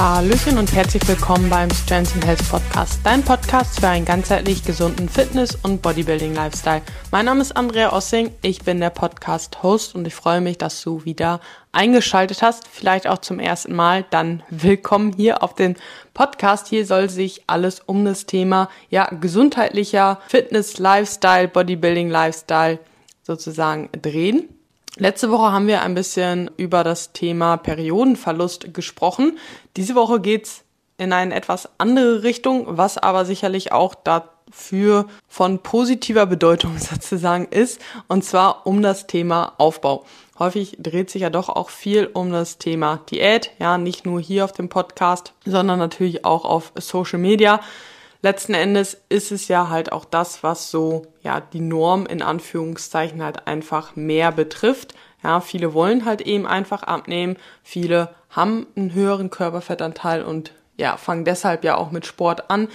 Hallöchen und herzlich willkommen beim Strengths and Health Podcast, dein Podcast für einen ganzheitlich gesunden Fitness- und Bodybuilding-Lifestyle. Mein Name ist Andrea Ossing, ich bin der Podcast-Host und ich freue mich, dass du wieder eingeschaltet hast, vielleicht auch zum ersten Mal, dann willkommen hier auf dem Podcast. Hier soll sich alles um das Thema gesundheitlicher Fitness, Lifestyle, Bodybuilding, Lifestyle sozusagen drehen. Letzte Woche haben wir ein bisschen über das Thema Periodenverlust gesprochen. Diese Woche geht's in eine etwas andere Richtung, was aber sicherlich auch dafür von positiver Bedeutung sozusagen ist, und zwar um das Thema Aufbau. Häufig dreht sich ja doch auch viel um das Thema Diät, nicht nur hier auf dem Podcast, sondern natürlich auch auf Social Media. Letzten Endes ist es ja halt auch das, was so die Norm in Anführungszeichen halt einfach mehr betrifft. Ja, viele wollen halt eben einfach abnehmen, viele haben einen höheren Körperfettanteil und fangen deshalb ja auch mit Sport an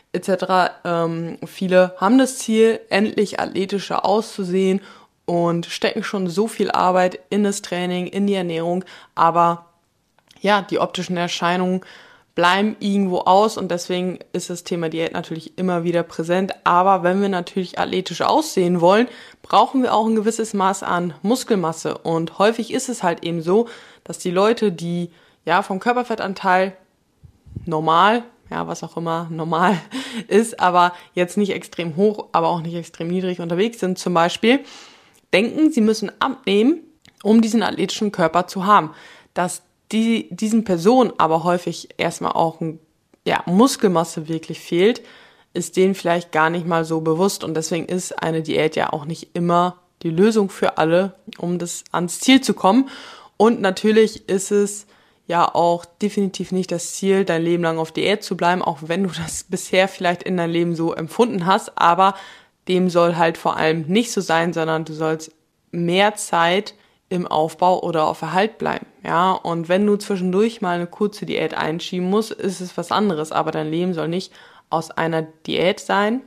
etc. Viele haben das Ziel, endlich athletischer auszusehen und stecken schon so viel Arbeit in das Training, in die Ernährung, aber die optischen Erscheinungen bleiben irgendwo aus und deswegen ist das Thema Diät natürlich immer wieder präsent. Aber wenn wir natürlich athletisch aussehen wollen, brauchen wir auch ein gewisses Maß an Muskelmasse. Und häufig ist es halt eben so, dass die Leute, die vom Körperfettanteil normal, was auch immer normal ist, aber jetzt nicht extrem hoch, aber auch nicht extrem niedrig unterwegs sind zum Beispiel, denken, sie müssen abnehmen, um diesen athletischen Körper zu haben. Dass diesen Personen aber häufig erstmal auch Muskelmasse wirklich fehlt, ist denen vielleicht gar nicht mal so bewusst und deswegen ist eine Diät ja auch nicht immer die Lösung für alle, um das ans Ziel zu kommen. Und natürlich ist es ja auch definitiv nicht das Ziel, dein Leben lang auf Diät zu bleiben, auch wenn du das bisher vielleicht in deinem Leben so empfunden hast, aber dem soll halt vor allem nicht so sein, sondern du sollst mehr Zeit im Aufbau oder auf Erhalt bleiben, und wenn du zwischendurch mal eine kurze Diät einschieben musst, ist es was anderes, aber dein Leben soll nicht aus einer Diät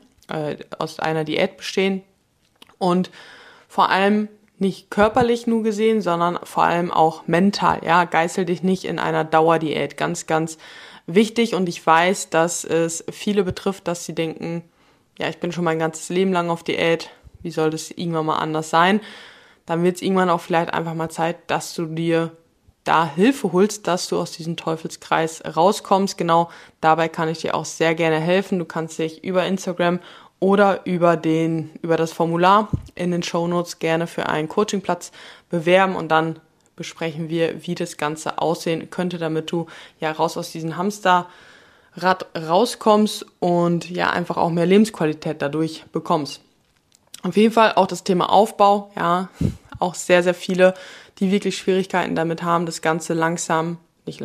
bestehen und vor allem nicht körperlich nur gesehen, sondern vor allem auch mental, geißel dich nicht in einer Dauerdiät, ganz, ganz wichtig und ich weiß, dass es viele betrifft, dass sie denken, ich bin schon mein ganzes Leben lang auf Diät, wie soll das irgendwann mal anders sein? Dann wird es irgendwann auch vielleicht einfach mal Zeit, dass du dir da Hilfe holst, dass du aus diesem Teufelskreis rauskommst. Genau dabei kann ich dir auch sehr gerne helfen. Du kannst dich über Instagram oder über das Formular in den Shownotes gerne für einen Coachingplatz bewerben und dann besprechen wir, wie das Ganze aussehen könnte, damit du raus aus diesem Hamsterrad rauskommst und einfach auch mehr Lebensqualität dadurch bekommst. Auf jeden Fall auch das Thema Aufbau, auch sehr, sehr viele, die wirklich Schwierigkeiten damit haben, das Ganze langsam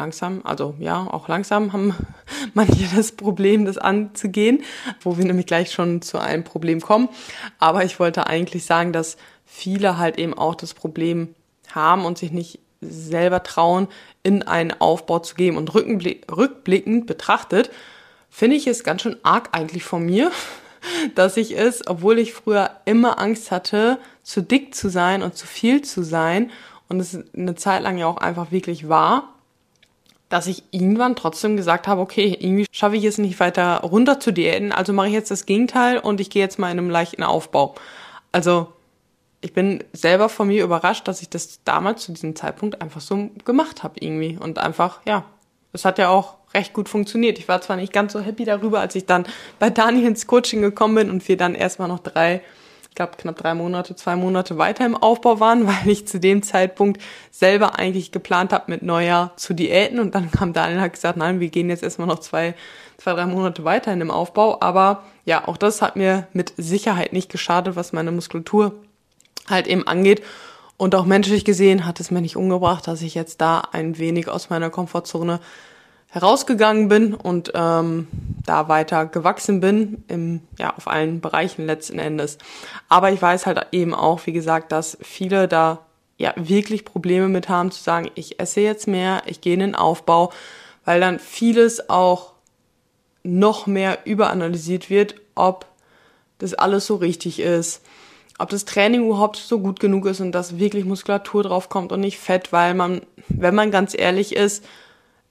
haben manche das Problem, das anzugehen, wo wir nämlich gleich schon zu einem Problem kommen. Aber ich wollte eigentlich sagen, dass viele halt eben auch das Problem haben und sich nicht selber trauen, in einen Aufbau zu gehen. Und rückblickend betrachtet, finde ich es ganz schön arg eigentlich von mir, dass ich es, obwohl ich früher immer Angst hatte, zu dick zu sein und zu viel zu sein und es eine Zeit lang ja auch einfach wirklich war, dass ich irgendwann trotzdem gesagt habe, okay, irgendwie schaffe ich es nicht weiter runter zu diäten, also mache ich jetzt das Gegenteil und ich gehe jetzt mal in einem leichten Aufbau. Also ich bin selber von mir überrascht, dass ich das damals zu diesem Zeitpunkt einfach so gemacht habe irgendwie und einfach, es hat ja auch recht gut funktioniert. Ich war zwar nicht ganz so happy darüber, als ich dann bei Dani ins Coaching gekommen bin und wir dann erstmal noch knapp 2 Monate weiter im Aufbau waren, weil ich zu dem Zeitpunkt selber eigentlich geplant habe, mit Neujahr zu diäten und dann kam Daniel und hat gesagt, nein, wir gehen jetzt erstmal noch 3 Monate weiter in dem Aufbau, aber auch das hat mir mit Sicherheit nicht geschadet, was meine Muskulatur halt eben angeht. Und auch menschlich gesehen hat es mir nicht umgebracht, dass ich jetzt da ein wenig aus meiner Komfortzone herausgegangen bin und da weiter gewachsen bin, auf allen Bereichen letzten Endes. Aber ich weiß halt eben auch, wie gesagt, dass viele da wirklich Probleme mit haben, zu sagen, ich esse jetzt mehr, ich gehe in den Aufbau, weil dann vieles auch noch mehr überanalysiert wird, ob das alles so richtig ist, ob das Training überhaupt so gut genug ist und dass wirklich Muskulatur drauf kommt und nicht Fett, weil wenn man ganz ehrlich ist,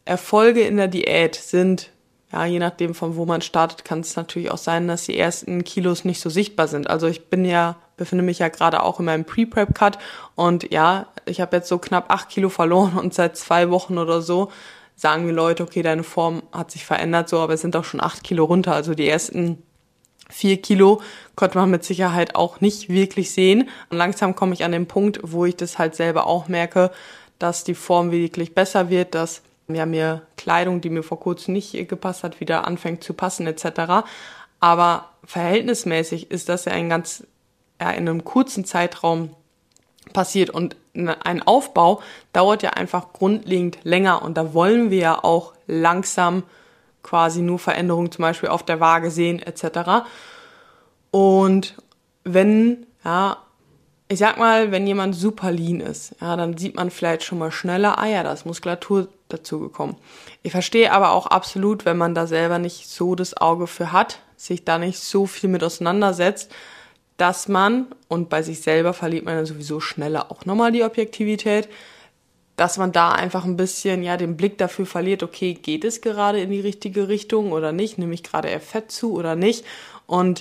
Erfolge in der Diät sind, ja, je nachdem von wo man startet, kann es natürlich auch sein, dass die ersten Kilos nicht so sichtbar sind. Also ich befinde mich ja gerade auch in meinem Pre-Prep-Cut und ja, ich habe jetzt so knapp 8 Kilo verloren und seit 2 Wochen oder so sagen mir Leute, okay, deine Form hat sich verändert, so, aber es sind auch schon 8 Kilo runter. Also die ersten 4 Kilo konnte man mit Sicherheit auch nicht wirklich sehen. Und langsam komme ich an den Punkt, wo ich das halt selber auch merke, dass die Form wirklich besser wird, dass mir Kleidung, die mir vor kurzem nicht gepasst hat, wieder anfängt zu passen etc. Aber verhältnismäßig ist das ja in einem kurzen Zeitraum passiert und ein Aufbau dauert ja einfach grundlegend länger und da wollen wir ja auch langsam quasi nur Veränderungen zum Beispiel auf der Waage sehen etc. Und wenn jemand super lean ist, ja, dann sieht man vielleicht schon mal schneller, da ist Muskulatur dazu gekommen. Ich verstehe aber auch absolut, wenn man da selber nicht so das Auge für hat, sich da nicht so viel mit auseinandersetzt, dass man, und bei sich selber verliert man dann sowieso schneller auch nochmal die Objektivität, dass man da einfach ein bisschen den Blick dafür verliert, okay, geht es gerade in die richtige Richtung oder nicht, nehme ich gerade eher Fett zu oder nicht. Und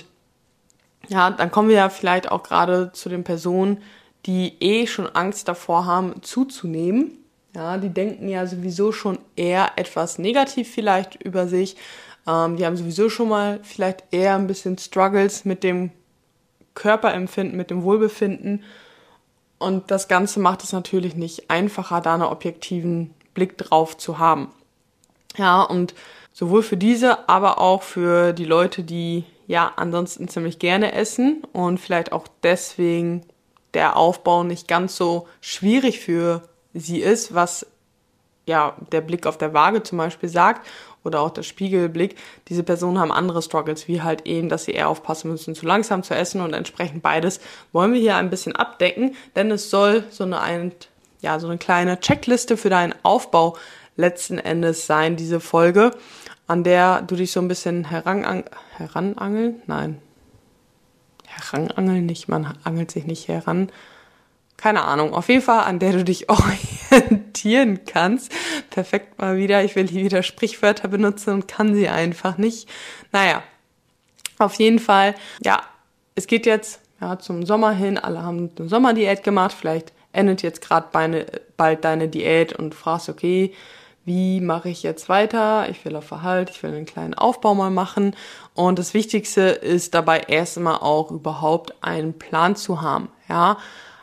ja, dann kommen wir ja vielleicht auch gerade zu den Personen, die schon Angst davor haben, zuzunehmen. Ja, die denken ja sowieso schon eher etwas negativ vielleicht über sich. Die haben sowieso schon mal vielleicht eher ein bisschen Struggles mit dem Körperempfinden, mit dem Wohlbefinden. Und das Ganze macht es natürlich nicht einfacher, da einen objektiven Blick drauf zu haben. Ja, und sowohl für diese, aber auch für die Leute, die ansonsten ziemlich gerne essen und vielleicht auch deswegen der Aufbau nicht ganz so schwierig für sie ist, was der Blick auf der Waage zum Beispiel sagt oder auch der Spiegelblick. Diese Personen haben andere Struggles, wie halt eben, dass sie eher aufpassen müssen, zu langsam zu essen und entsprechend beides wollen wir hier ein bisschen abdecken, denn es soll so eine kleine Checkliste für deinen Aufbau letzten Endes sein, diese Folge, an der du dich so ein bisschen heranangeln? Nein. Heranangeln nicht, man angelt sich nicht heran. Keine Ahnung, auf jeden Fall, an der du dich orientieren kannst. Perfekt mal wieder, ich will hier wieder Sprichwörter benutzen und kann sie einfach nicht. Naja, auf jeden Fall, es geht jetzt zum Sommer hin, alle haben eine Sommerdiät gemacht, vielleicht endet jetzt gerade bald deine Diät und fragst, okay, wie mache ich jetzt weiter? Ich will auf Erhalt, ich will einen kleinen Aufbau mal machen. Und das Wichtigste ist dabei erstmal auch überhaupt einen Plan zu haben. Ja,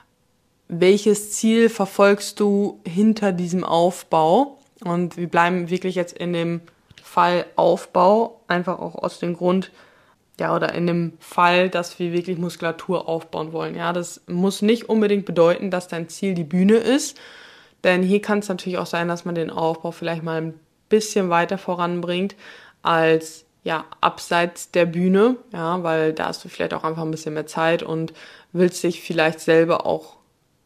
welches Ziel verfolgst du hinter diesem Aufbau? Und wir bleiben wirklich jetzt in dem Fall Aufbau, einfach auch aus dem Grund, oder in dem Fall, dass wir wirklich Muskulatur aufbauen wollen. Ja, das muss nicht unbedingt bedeuten, dass dein Ziel die Bühne ist. Denn hier kann es natürlich auch sein, dass man den Aufbau vielleicht mal ein bisschen weiter voranbringt als abseits der Bühne, weil da hast du vielleicht auch einfach ein bisschen mehr Zeit und willst dich vielleicht selber auch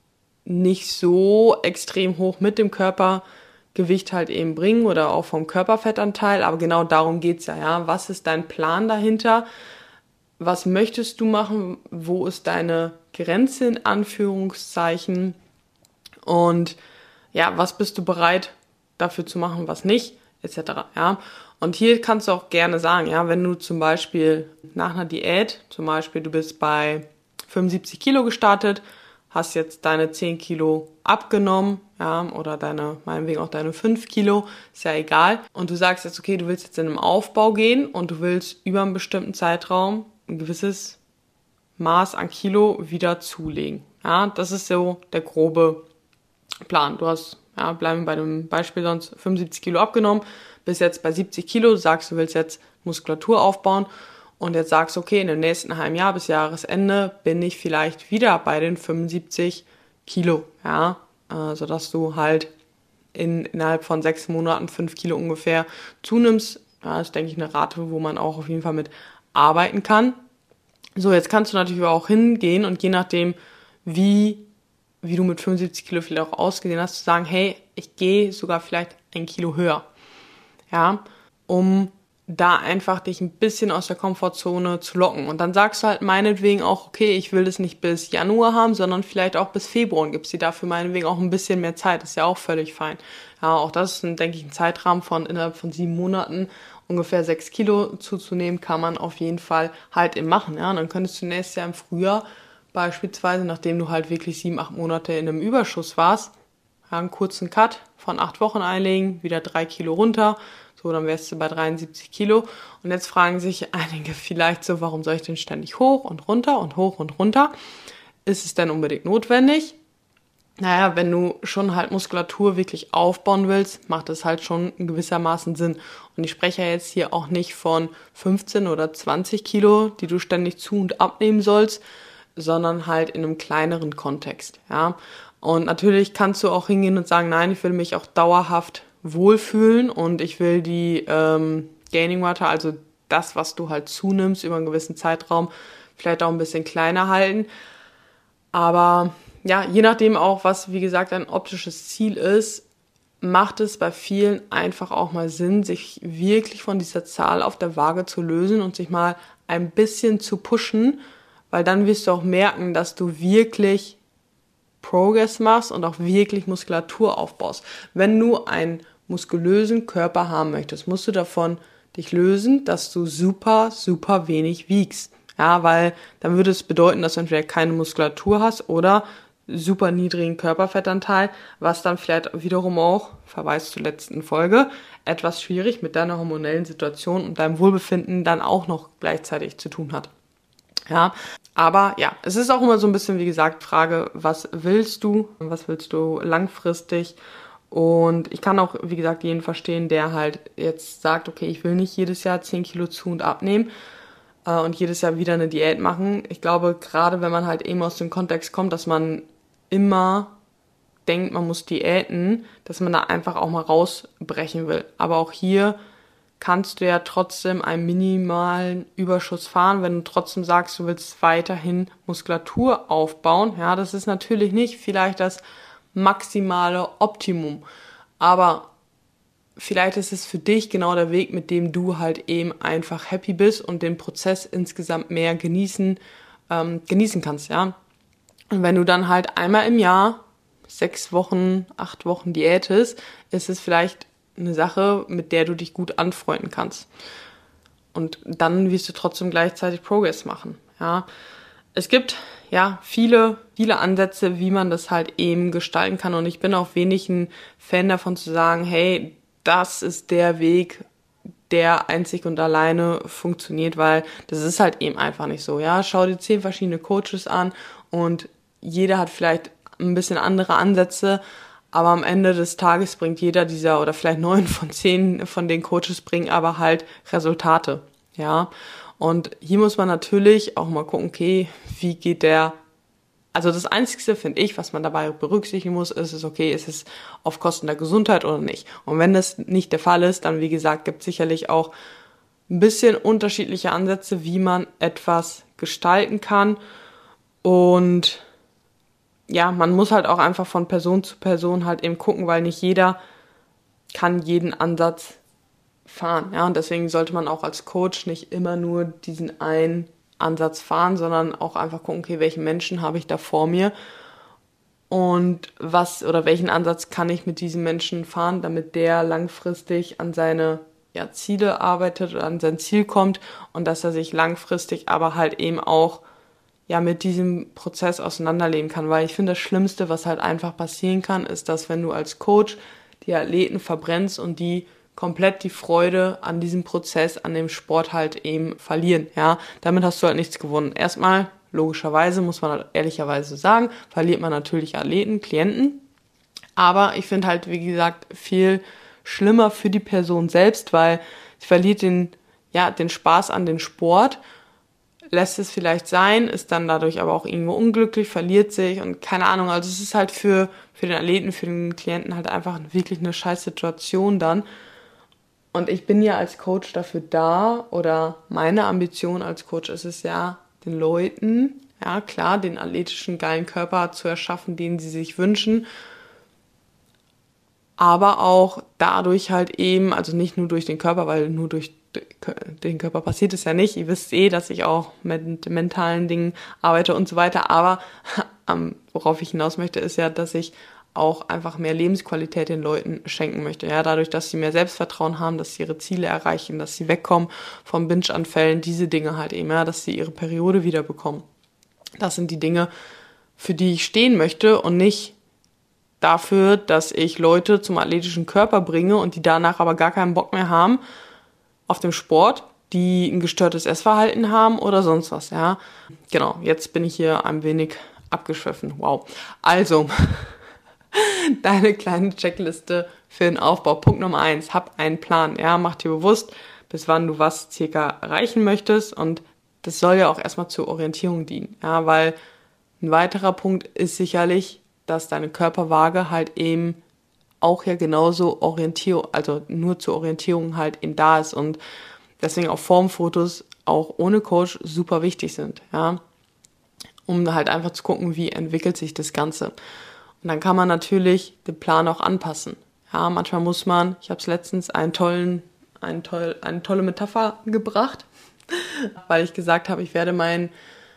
nicht so extrem hoch mit dem Körpergewicht halt eben bringen oder auch vom Körperfettanteil, aber genau darum geht's ja. Was ist dein Plan dahinter? Was möchtest du machen? Wo ist deine Grenze in Anführungszeichen? Und was bist du bereit dafür zu machen, was nicht, etc. Und hier kannst du auch gerne sagen, wenn du zum Beispiel nach einer Diät, zum Beispiel du bist bei 75 Kilo gestartet, hast jetzt deine 10 Kilo abgenommen, oder meinetwegen auch deine 5 Kilo, ist ja egal. Und du sagst jetzt, okay, du willst jetzt in einen Aufbau gehen und du willst über einen bestimmten Zeitraum ein gewisses Maß an Kilo wieder zulegen. Das ist so der grobe Plan. Du hast, bleiben wir bei dem Beispiel sonst 75 Kilo abgenommen, bist jetzt bei 70 Kilo, sagst, du willst jetzt Muskulatur aufbauen und jetzt sagst, okay, in dem nächsten halben Jahr bis Jahresende bin ich vielleicht wieder bei den 75 Kilo, sodass du halt innerhalb von 6 Monaten 5 Kilo ungefähr zunimmst. Das ist, denke ich, eine Rate, wo man auch auf jeden Fall mit arbeiten kann. So, jetzt kannst du natürlich auch hingehen und je nachdem, wie du mit 75 Kilo vielleicht auch ausgesehen hast, zu sagen, hey, ich gehe sogar vielleicht 1 Kilo höher. Um da einfach dich ein bisschen aus der Komfortzone zu locken. Und dann sagst du halt meinetwegen auch, okay, ich will das nicht bis Januar haben, sondern vielleicht auch bis Februar und gibst dir dafür meinetwegen auch ein bisschen mehr Zeit. Das ist ja auch völlig fein. Ja, auch das ist, denke ich, ein Zeitrahmen von innerhalb von 7 Monaten ungefähr 6 Kilo zuzunehmen, kann man auf jeden Fall halt eben machen. Ja, und dann könntest du nächstes Jahr im Frühjahr beispielsweise, nachdem du halt wirklich 7, 8 Monate in einem Überschuss warst, ja, einen kurzen Cut von 8 Wochen einlegen, wieder 3 Kilo runter. So, dann wärst du bei 73 Kilo. Und jetzt fragen sich einige vielleicht so, warum soll ich denn ständig hoch und runter und hoch und runter? Ist es denn unbedingt notwendig? Naja, wenn du schon halt Muskulatur wirklich aufbauen willst, macht es halt schon in gewissermaßen Sinn. Und ich spreche ja jetzt hier auch nicht von 15 oder 20 Kilo, die du ständig zu- und abnehmen sollst, sondern halt in einem kleineren Kontext, ja. Und natürlich kannst du auch hingehen und sagen, nein, ich will mich auch dauerhaft wohlfühlen und ich will die Gaining Water, also das, was du halt zunimmst über einen gewissen Zeitraum, vielleicht auch ein bisschen kleiner halten. Aber ja, je nachdem auch, was wie gesagt ein optisches Ziel ist, macht es bei vielen einfach auch mal Sinn, sich wirklich von dieser Zahl auf der Waage zu lösen und sich mal ein bisschen zu pushen, weil dann wirst du auch merken, dass du wirklich Progress machst und auch wirklich Muskulatur aufbaust. Wenn du einen muskulösen Körper haben möchtest, musst du davon dich lösen, dass du super, super wenig wiegst. Ja, weil dann würde es bedeuten, dass du entweder keine Muskulatur hast oder super niedrigen Körperfettanteil, was dann vielleicht wiederum auch, Verweis zur letzten Folge, etwas schwierig mit deiner hormonellen Situation und deinem Wohlbefinden dann auch noch gleichzeitig zu tun hat. Ja, aber ja, es ist auch immer so ein bisschen, wie gesagt, Frage, was willst du langfristig? Und ich kann auch, wie gesagt, jeden verstehen, der halt jetzt sagt, okay, ich will nicht jedes Jahr 10 Kilo zu- und abnehmen und jedes Jahr wieder eine Diät machen. Ich glaube, gerade wenn man halt eben aus dem Kontext kommt, dass man immer denkt, man muss diäten, dass man da einfach auch mal rausbrechen will. Aber auch hier kannst du ja trotzdem einen minimalen Überschuss fahren, wenn du trotzdem sagst, du willst weiterhin Muskulatur aufbauen. Ja, das ist natürlich nicht vielleicht das maximale Optimum, aber vielleicht ist es für dich genau der Weg, mit dem du halt eben einfach happy bist und den Prozess insgesamt mehr genießen kannst, ja. Und wenn du dann halt einmal im Jahr 6 Wochen, 8 Wochen diätest, ist es vielleicht eine Sache, mit der du dich gut anfreunden kannst. Und dann wirst du trotzdem gleichzeitig Progress machen, ja. Es gibt, ja, viele Ansätze, wie man das halt eben gestalten kann. Und ich bin auch wenig ein Fan davon zu sagen, hey, das ist der Weg, der einzig und alleine funktioniert, weil das ist halt eben einfach nicht so, ja. Schau dir 10 verschiedene Coaches an und jeder hat vielleicht ein bisschen andere Ansätze, aber am Ende des Tages bringt jeder dieser, oder vielleicht 9 von 10 von den Coaches bringen aber halt Resultate, ja. Und hier muss man natürlich auch mal gucken, okay, wie geht also das Einzige, finde ich, was man dabei berücksichtigen muss, ist es okay, ist es auf Kosten der Gesundheit oder nicht. Und wenn das nicht der Fall ist, dann, wie gesagt, gibt es sicherlich auch ein bisschen unterschiedliche Ansätze, wie man etwas gestalten kann. Und ja, man muss halt auch einfach von Person zu Person halt eben gucken, weil nicht jeder kann jeden Ansatz fahren. Ja, und deswegen sollte man auch als Coach nicht immer nur diesen einen Ansatz fahren, sondern auch einfach gucken, okay, welchen Menschen habe ich da vor mir und welchen Ansatz kann ich mit diesem Menschen fahren, damit der langfristig an seine Ziele arbeitet oder an sein Ziel kommt und dass er sich langfristig aber halt eben auch mit diesem Prozess auseinanderleben kann, weil ich finde, das Schlimmste, was halt einfach passieren kann, ist, dass wenn du als Coach die Athleten verbrennst und die komplett die Freude an diesem Prozess, an dem Sport halt eben verlieren, ja. Damit hast du halt nichts gewonnen. Erstmal, logischerweise, muss man halt ehrlicherweise sagen, verliert man natürlich Athleten, Klienten, aber ich finde halt, wie gesagt, viel schlimmer für die Person selbst, weil sie verliert den Spaß an den Sport, lässt es vielleicht sein, ist dann dadurch aber auch irgendwo unglücklich, verliert sich und keine Ahnung, also es ist halt für den Athleten, für den Klienten halt einfach wirklich eine scheiß Situation dann. Und ich bin ja als Coach dafür da, oder meine Ambition als Coach ist es ja, den Leuten, ja klar, den athletischen geilen Körper zu erschaffen, den sie sich wünschen, aber auch dadurch halt eben, also nicht nur durch den Körper, weil nur durch den Körper passiert es ja nicht. Ihr wisst dass ich auch mit mentalen Dingen arbeite und so weiter. Aber worauf ich hinaus möchte, ist ja, dass ich auch einfach mehr Lebensqualität den Leuten schenken möchte. Ja, dadurch, dass sie mehr Selbstvertrauen haben, dass sie ihre Ziele erreichen, dass sie wegkommen von Binge-Anfällen, diese Dinge halt eben, ja, dass sie ihre Periode wieder bekommen. Das sind die Dinge, für die ich stehen möchte und nicht dafür, dass ich Leute zum athletischen Körper bringe und die danach aber gar keinen Bock mehr haben auf dem Sport, die ein gestörtes Essverhalten haben oder sonst was, ja. Genau, jetzt bin ich hier ein wenig abgeschwiffen. Wow. Also, deine kleine Checkliste für den Aufbau. Punkt Nummer 1, hab einen Plan. Ja, mach dir bewusst, bis wann du was circa erreichen möchtest und das soll ja auch erstmal zur Orientierung dienen. Ja, weil ein weiterer Punkt ist sicherlich, dass deine Körperwaage halt eben auch ja genauso also nur zur Orientierung halt eben da ist und deswegen auch Formfotos auch ohne Coach super wichtig sind, ja, um halt einfach zu gucken, wie entwickelt sich das Ganze. Und dann kann man natürlich den Plan auch anpassen. Ja, manchmal muss man, ich habe es letztens eine tolle Metapher gebracht, weil ich gesagt habe, ich werde meinen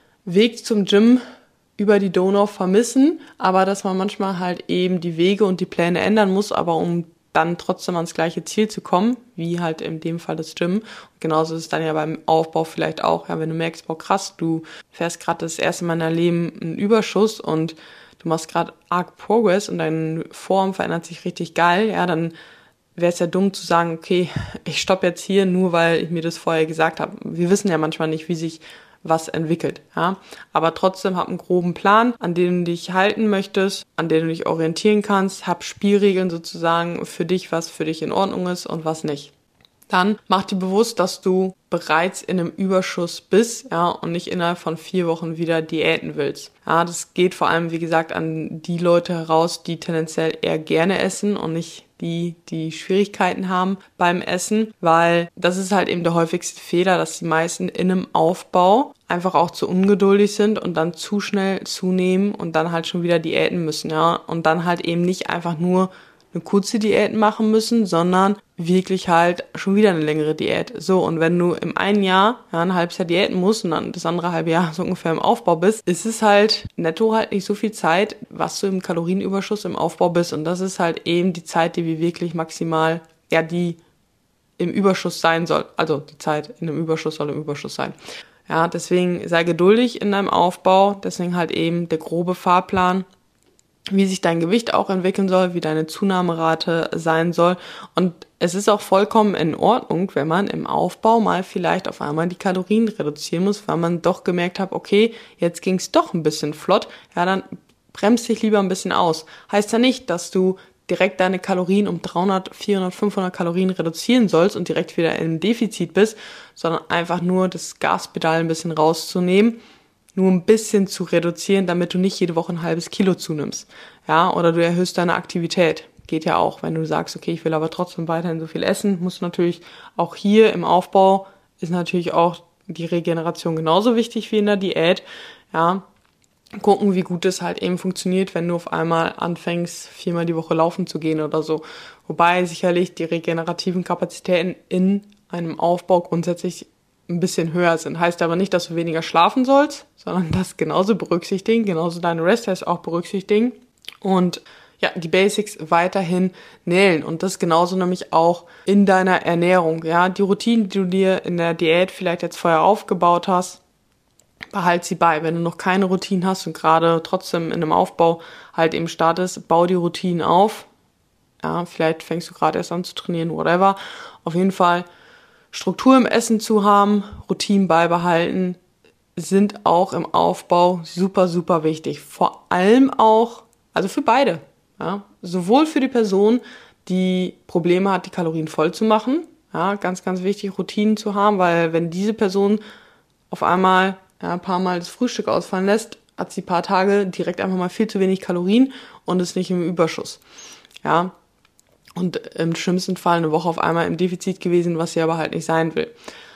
Weg zum Gym über die Donau vermissen, aber dass man manchmal halt eben die Wege und die Pläne ändern muss, aber um dann trotzdem ans gleiche Ziel zu kommen, wie halt in dem Fall das Gym. Und genauso ist es dann ja beim Aufbau vielleicht auch, ja, wenn du merkst, boah krass, du fährst gerade das erste Mal in deinem Leben einen Überschuss und du machst gerade arg Progress und deine Form verändert sich richtig geil, ja, dann wäre es ja dumm zu sagen, okay, ich stoppe jetzt hier, nur weil ich mir das vorher gesagt habe. Wir wissen ja manchmal nicht, wie sich was entwickelt, ja. Aber trotzdem hab einen groben Plan, an dem du dich halten möchtest, an dem du dich orientieren kannst, hab Spielregeln sozusagen für dich, was für dich in Ordnung ist und was nicht. Dann mach dir bewusst, dass du bereits in einem Überschuss bist, ja, und nicht innerhalb von 4 Wochen wieder diäten willst. Ja, das geht vor allem, wie gesagt, an die Leute heraus, die tendenziell eher gerne essen und nicht die Schwierigkeiten haben beim Essen, weil das ist halt eben der häufigste Fehler, dass die meisten in einem Aufbau einfach auch zu ungeduldig sind und dann zu schnell zunehmen und dann halt schon wieder diäten müssen, ja, und dann halt eben nicht einfach nur eine kurze Diät machen müssen, sondern wirklich halt schon wieder eine längere Diät. So, und wenn du im einen Jahr, ja, ein halbes Jahr diäten musst und dann das andere halbe Jahr so ungefähr im Aufbau bist, ist es halt netto halt nicht so viel Zeit, was du im Kalorienüberschuss im Aufbau bist. Und das ist halt eben die Zeit, die wir wirklich maximal, ja, die im Überschuss sein soll. Also die Zeit in einem Überschuss soll im Überschuss sein. Ja, deswegen sei geduldig in deinem Aufbau. Deswegen halt eben der grobe Fahrplan, wie sich dein Gewicht auch entwickeln soll, wie deine Zunahmerate sein soll. Und es ist auch vollkommen in Ordnung, wenn man im Aufbau mal vielleicht auf einmal die Kalorien reduzieren muss, weil man doch gemerkt hat, okay, jetzt ging es doch ein bisschen flott, ja, dann bremst dich lieber ein bisschen aus. Heißt ja nicht, dass du direkt deine Kalorien um 300, 400, 500 Kalorien reduzieren sollst und direkt wieder im Defizit bist, sondern einfach nur das Gaspedal ein bisschen rauszunehmen, nur ein bisschen zu reduzieren, damit du nicht jede Woche ein halbes Kilo zunimmst. Ja, oder du erhöhst deine Aktivität. Geht ja auch, wenn du sagst, okay, ich will aber trotzdem weiterhin so viel essen, musst du natürlich auch hier im Aufbau ist natürlich auch die Regeneration genauso wichtig wie in der Diät. Ja, gucken, wie gut es halt eben funktioniert, wenn du auf einmal anfängst, 4-mal die Woche laufen zu gehen oder so. Wobei sicherlich die regenerativen Kapazitäten in einem Aufbau grundsätzlich ein bisschen höher sind. Heißt aber nicht, dass du weniger schlafen sollst, sondern das genauso berücksichtigen, genauso deine Rest-Tests auch berücksichtigen und ja, die Basics weiterhin nähen und das genauso nämlich auch in deiner Ernährung. Ja, die Routinen, die du dir in der Diät vielleicht jetzt vorher aufgebaut hast, behalt sie bei. Wenn du noch keine Routinen hast und gerade trotzdem in einem Aufbau halt eben startest, bau die Routinen auf. Ja, vielleicht fängst du gerade erst an zu trainieren, whatever. Auf jeden Fall Struktur im Essen zu haben, Routinen beibehalten, sind auch im Aufbau super, super wichtig. Vor allem auch, also für beide. Ja, sowohl für die Person, die Probleme hat, die Kalorien voll zu machen. Ja, ganz, ganz wichtig, Routinen zu haben, weil wenn diese Person auf einmal ein paar Mal das Frühstück ausfallen lässt, hat sie ein paar Tage direkt einfach mal viel zu wenig Kalorien und ist nicht im Überschuss. Ja, und im schlimmsten Fall eine Woche auf einmal im Defizit gewesen, was sie aber halt nicht sein will.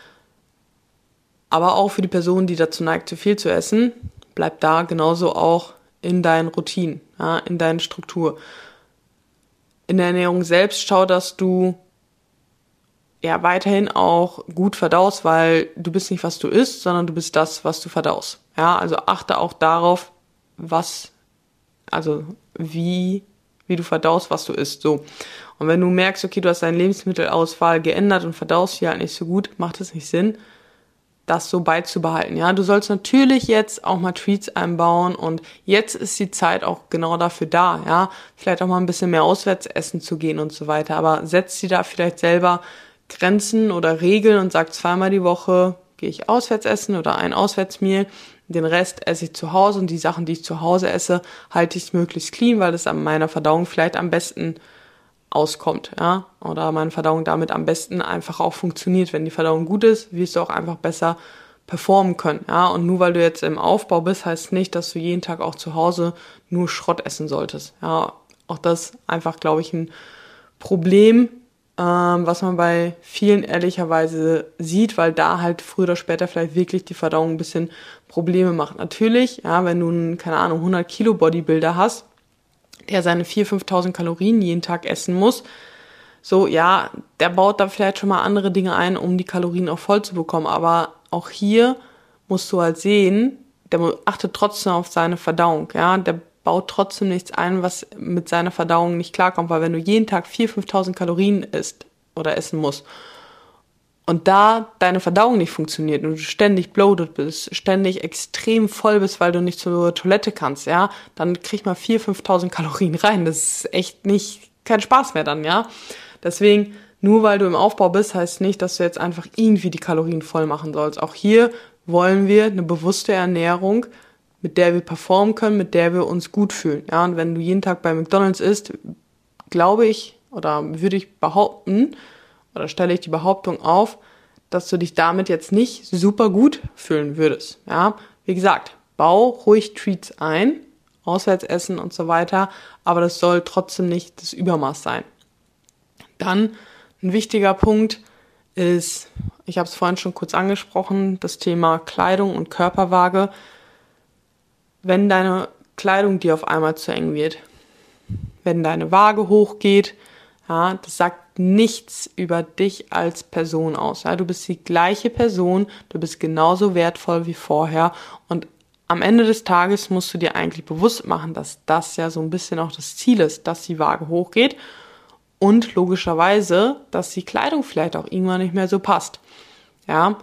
Aber auch für die Person, die dazu neigt, zu viel zu essen, bleibt da genauso auch in deinen Routinen, ja, in deinen Struktur. In der Ernährung selbst schau, dass du ja weiterhin auch gut verdaust, weil du bist nicht, was du isst, sondern du bist das, was du verdaust. Ja, also achte auch darauf, wie du verdaust, was du isst. So. Und wenn du merkst, okay, du hast deine Lebensmittelauswahl geändert und verdaust die halt nicht so gut, macht es nicht Sinn, das so beizubehalten. Ja, du sollst natürlich jetzt auch mal Treats einbauen und jetzt ist die Zeit auch genau dafür da, ja, vielleicht auch mal ein bisschen mehr auswärts essen zu gehen und so weiter, aber setz dir da vielleicht selber Grenzen oder Regeln und sag 2-mal die Woche gehe ich auswärts essen oder ein Auswärtsmeal, den Rest esse ich zu Hause und die Sachen, die ich zu Hause esse, halte ich möglichst clean, weil das an meiner Verdauung vielleicht am besten auskommt, ja, oder meine Verdauung damit am besten einfach auch funktioniert. Wenn die Verdauung gut ist, wirst du auch einfach besser performen können, ja, und nur weil du jetzt im Aufbau bist, heißt nicht, dass du jeden Tag auch zu Hause nur Schrott essen solltest, ja, auch das einfach, glaube ich, ein Problem, was man bei vielen ehrlicherweise sieht, weil da halt früher oder später vielleicht wirklich die Verdauung ein bisschen Probleme macht. Natürlich, ja, wenn du einen, keine Ahnung, 100 Kilo Bodybuilder hast, der seine 4.000, 5.000 Kalorien jeden Tag essen muss, so, ja, der baut da vielleicht schon mal andere Dinge ein, um die Kalorien auch voll zu bekommen. Aber auch hier musst du halt sehen, der achtet trotzdem auf seine Verdauung, ja, der baut trotzdem nichts ein, was mit seiner Verdauung nicht klarkommt, weil wenn du jeden Tag 4.000, 5.000 Kalorien isst oder essen musst und da deine Verdauung nicht funktioniert und du ständig bloated bist, ständig extrem voll bist, weil du nicht zur Toilette kannst, ja, dann krieg mal 4.000, 5.000 Kalorien rein. Das ist echt kein Spaß mehr dann, ja. Deswegen, nur weil du im Aufbau bist, heißt nicht, dass du jetzt einfach irgendwie die Kalorien voll machen sollst. Auch hier wollen wir eine bewusste Ernährung, mit der wir performen können, mit der wir uns gut fühlen. Ja, und wenn du jeden Tag bei McDonald's isst, glaube ich, oder würde ich behaupten, oder stelle ich die Behauptung auf, dass du dich damit jetzt nicht super gut fühlen würdest. Ja, wie gesagt, bau ruhig Treats ein, Auswärtsessen und so weiter, aber das soll trotzdem nicht das Übermaß sein. Dann ein wichtiger Punkt ist, ich habe es vorhin schon kurz angesprochen, das Thema Kleidung und Körperwaage. Wenn deine Kleidung dir auf einmal zu eng wird, wenn deine Waage hochgeht, ja, das sagt nichts über dich als Person aus. Ja, du bist die gleiche Person, du bist genauso wertvoll wie vorher und am Ende des Tages musst du dir eigentlich bewusst machen, dass das ja so ein bisschen auch das Ziel ist, dass die Waage hochgeht und logischerweise, dass die Kleidung vielleicht auch irgendwann nicht mehr so passt. Ja,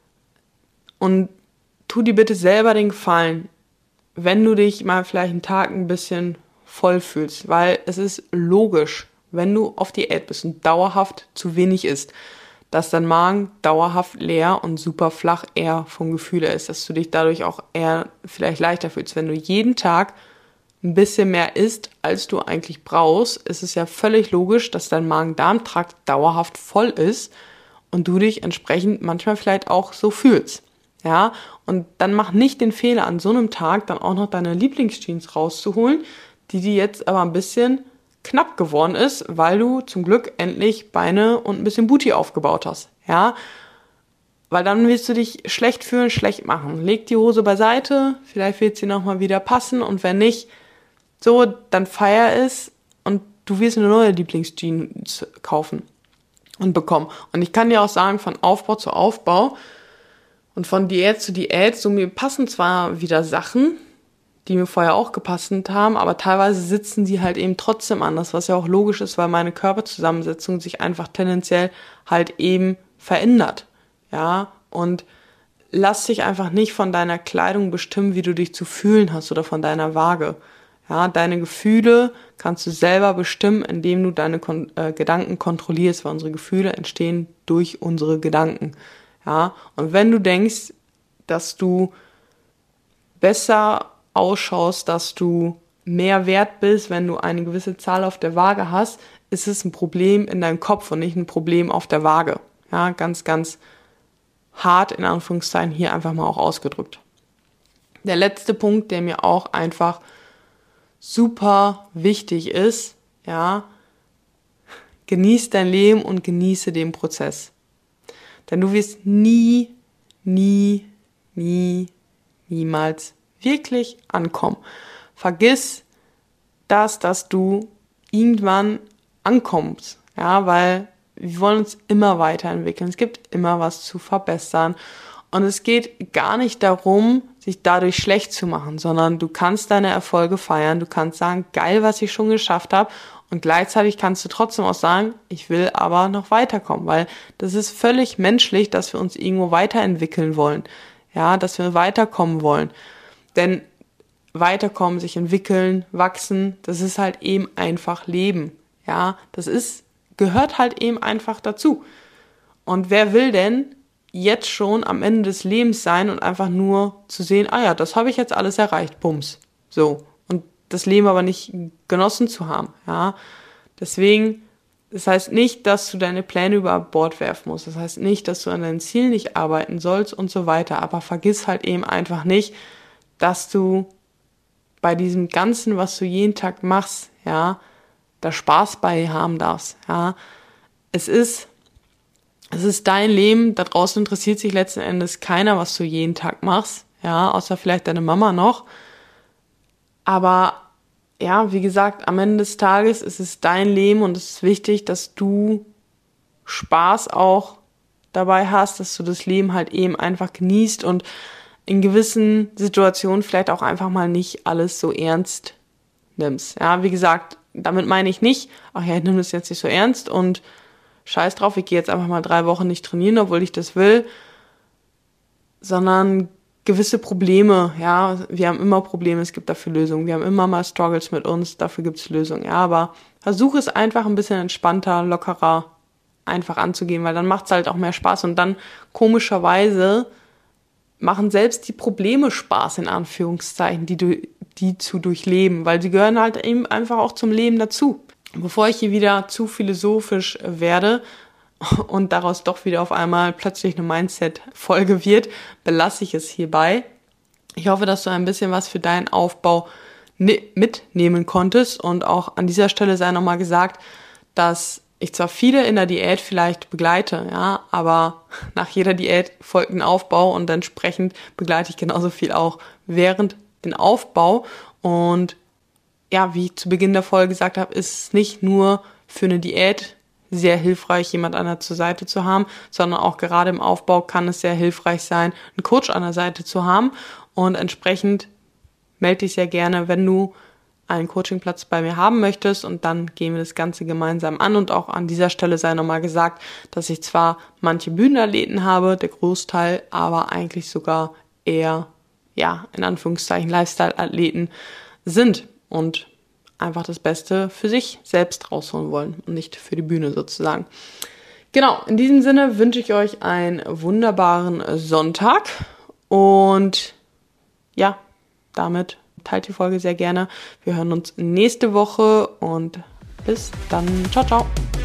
und tu dir bitte selber den Gefallen, wenn du dich mal vielleicht einen Tag ein bisschen voll fühlst, weil es ist logisch, wenn du auf Diät bist und dauerhaft zu wenig isst, dass dein Magen dauerhaft leer und super flach eher vom Gefühl her ist, dass du dich dadurch auch eher vielleicht leichter fühlst. Wenn du jeden Tag ein bisschen mehr isst, als du eigentlich brauchst, ist es ja völlig logisch, dass dein Magen-Darm-Trakt dauerhaft voll ist und du dich entsprechend manchmal vielleicht auch so fühlst. Ja, und dann mach nicht den Fehler, an so einem Tag dann auch noch deine Lieblingsjeans rauszuholen, die jetzt aber ein bisschen knapp geworden ist, weil du zum Glück endlich Beine und ein bisschen Booty aufgebaut hast. Ja, weil dann wirst du dich schlecht fühlen, schlecht machen. Leg die Hose beiseite, vielleicht wird sie nochmal wieder passen und wenn nicht, so, dann feier es und du wirst eine neue Lieblingsjeans kaufen und bekommen. Und ich kann dir auch sagen, von Aufbau zu Aufbau und von Diät zu Diät, so mir passen zwar wieder Sachen, die mir vorher auch gepasst haben, aber teilweise sitzen die halt eben trotzdem anders, was ja auch logisch ist, weil meine Körperzusammensetzung sich einfach tendenziell halt eben verändert. Ja, und lass dich einfach nicht von deiner Kleidung bestimmen, wie du dich zu fühlen hast oder von deiner Waage. Ja, deine Gefühle kannst du selber bestimmen, indem du deine Gedanken kontrollierst, weil unsere Gefühle entstehen durch unsere Gedanken. Ja, und wenn du denkst, dass du besser ausschaust, dass du mehr wert bist, wenn du eine gewisse Zahl auf der Waage hast, ist es ein Problem in deinem Kopf und nicht ein Problem auf der Waage. Ja, ganz, ganz hart in Anführungszeichen hier einfach mal auch ausgedrückt. Der letzte Punkt, der mir auch einfach super wichtig ist, ja, genieß dein Leben und genieße den Prozess. Denn du wirst niemals wirklich ankommen. Vergiss das, dass du irgendwann ankommst, ja, weil wir wollen uns immer weiterentwickeln. Es gibt immer was zu verbessern. Und es geht gar nicht darum, sich dadurch schlecht zu machen, sondern du kannst deine Erfolge feiern. Du kannst sagen, geil, was ich schon geschafft habe. Und gleichzeitig kannst du trotzdem auch sagen, ich will aber noch weiterkommen, weil das ist völlig menschlich, dass wir uns irgendwo weiterentwickeln wollen. Ja, dass wir weiterkommen wollen. Denn weiterkommen, sich entwickeln, wachsen, das ist halt eben einfach Leben. Ja, gehört halt eben einfach dazu. Und wer will denn jetzt schon am Ende des Lebens sein und einfach nur zu sehen, das habe ich jetzt alles erreicht, bums. So. Und das Leben aber nicht genossen zu haben. Ja. Deswegen, das heißt nicht, dass du deine Pläne über Bord werfen musst. Das heißt nicht, dass du an deinen Zielen nicht arbeiten sollst und so weiter. Aber vergiss halt eben einfach nicht, dass du bei diesem Ganzen, was du jeden Tag machst, ja, da Spaß bei haben darfst. Ja. Es ist dein Leben, da draußen interessiert sich letzten Endes keiner, was du jeden Tag machst, ja, außer vielleicht deine Mama noch. Aber ja, wie gesagt, am Ende des Tages ist es dein Leben und es ist wichtig, dass du Spaß auch dabei hast, dass du das Leben halt eben einfach genießt und in gewissen Situationen vielleicht auch einfach mal nicht alles so ernst nimmst. Ja, wie gesagt, damit meine ich nicht, ich nehme das jetzt nicht so ernst und scheiß drauf, ich gehe jetzt einfach mal 3 Wochen nicht trainieren, obwohl ich das will, sondern gewisse Probleme, ja, wir haben immer Probleme, es gibt dafür Lösungen, wir haben immer mal Struggles mit uns, dafür gibt es Lösungen, ja, aber versuche es einfach ein bisschen entspannter, lockerer einfach anzugehen, weil dann macht es halt auch mehr Spaß und dann komischerweise machen selbst die Probleme Spaß, in Anführungszeichen, die zu durchleben, weil sie gehören halt eben einfach auch zum Leben dazu. Bevor ich hier wieder zu philosophisch werde und daraus doch wieder auf einmal plötzlich eine Mindset-Folge wird, belasse ich es hierbei. Ich hoffe, dass du ein bisschen was für deinen Aufbau mitnehmen konntest und auch an dieser Stelle sei nochmal gesagt, dass ich zwar viele in der Diät vielleicht begleite, ja, aber nach jeder Diät folgt ein Aufbau und entsprechend begleite ich genauso viel auch während den Aufbau und ja, wie ich zu Beginn der Folge gesagt habe, ist es nicht nur für eine Diät sehr hilfreich, jemand an der Seite zu haben, sondern auch gerade im Aufbau kann es sehr hilfreich sein, einen Coach an der Seite zu haben und entsprechend melde dich sehr gerne, wenn du einen Coachingplatz bei mir haben möchtest und dann gehen wir das Ganze gemeinsam an und auch an dieser Stelle sei nochmal gesagt, dass ich zwar manche Bühnenathleten habe, der Großteil, aber eigentlich sogar eher, ja, in Anführungszeichen Lifestyle-Athleten sind und einfach das Beste für sich selbst rausholen wollen und nicht für die Bühne sozusagen. Genau, in diesem Sinne wünsche ich euch einen wunderbaren Sonntag und ja, damit teilt die Folge sehr gerne. Wir hören uns nächste Woche und bis dann. Ciao, ciao.